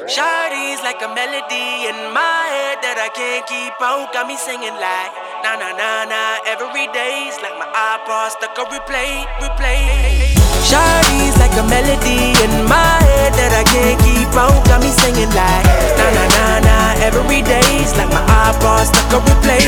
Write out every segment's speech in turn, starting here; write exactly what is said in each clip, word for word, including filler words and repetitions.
Shawty's like a melody in my head that I can't keep out. Got me singing like na na na na every day's like my iPod stuck on replay, replay. Shawty's like a melody in my head that I can't keep out. Got me singing like na na na na every day's like my iPod stuck on replay,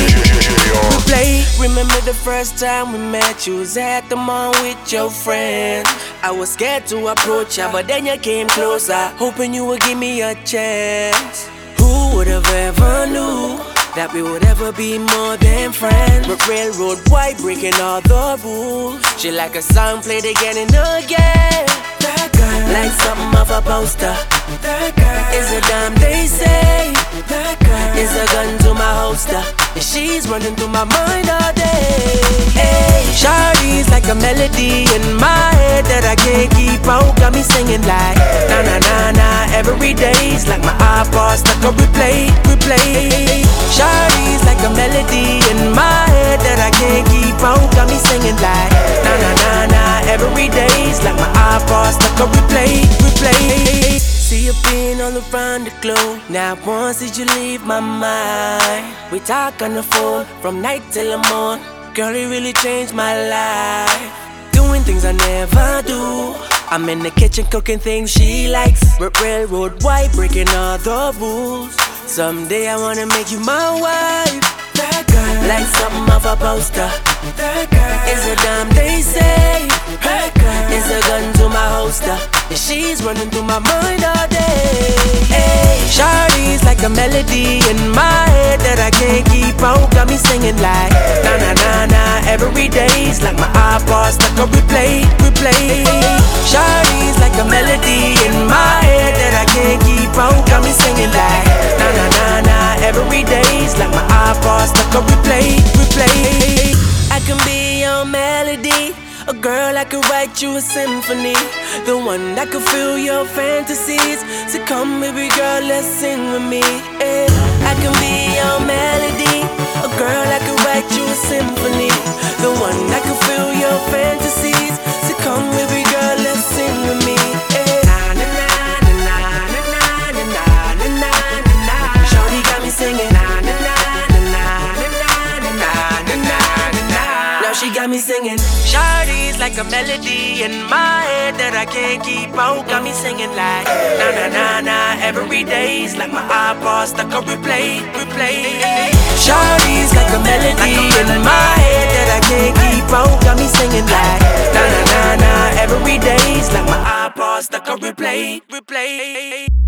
replay. Remember the first time we met? You was at the mall with your friends. I was scared to approach ya, but then you came closer, hoping you would give me a chance. Who would have ever knew that we would ever be more than friends? But railroad white breaking all the rules. She like a song played again and again. That girl, like something off a poster. That girl is a dime, they say. That girl is a gun to my holster, and she's running through my mind all day. Hey, Shawty's like a melody in my head that I can't keep out. Got me singing like na na na na every day's like my iPod stuck on replay, replay. Shawty's like a melody in my head that I can't keep out. Got me singing like na na na na every day's like my iPod stuck on replay, replay. See you being all around the globe. Not once did you leave my mind. We talk on the phone from night till the morn. Girl, it really changed my life. Doing things I never do. I'm in the kitchen cooking things she likes. Railroad white breaking all the rules. Someday I wanna make you my wife. That girl, like something off a poster. That girl is a dime, they say. That girl is a gun to my holster, and she's running through my mind all day. Hey, Shawty's like a melody in my head that I can't keep out. Got me singing like na na na na every day's like my iPod stuck on replay, replay. Shawty's like a melody in my head that I can't keep out. Got me singing like na na na na every day's like my iPod stuck on replay, replay. I can be your melody, a girl I could write you a symphony, the one that could fill your fantasies. So come baby girl, let's sing with me. Yeah. I can be your melody, a girl I could write you a symphony, the one that could fill your fantasies. So come baby girl, let's sing with me. Yeah. Na na na na na na na na na na na. Shawty got me singing na na na na na na na na na na. Now she got me singing. Shawty's like a melody in my head that I can't keep out. Got me singing like na na na na every day's like my iPod stuck on replay, replay. Shawty's like a melody in my head that I can't keep out. Got me singing like na na na na every day's like my iPod stuck on replay, replay.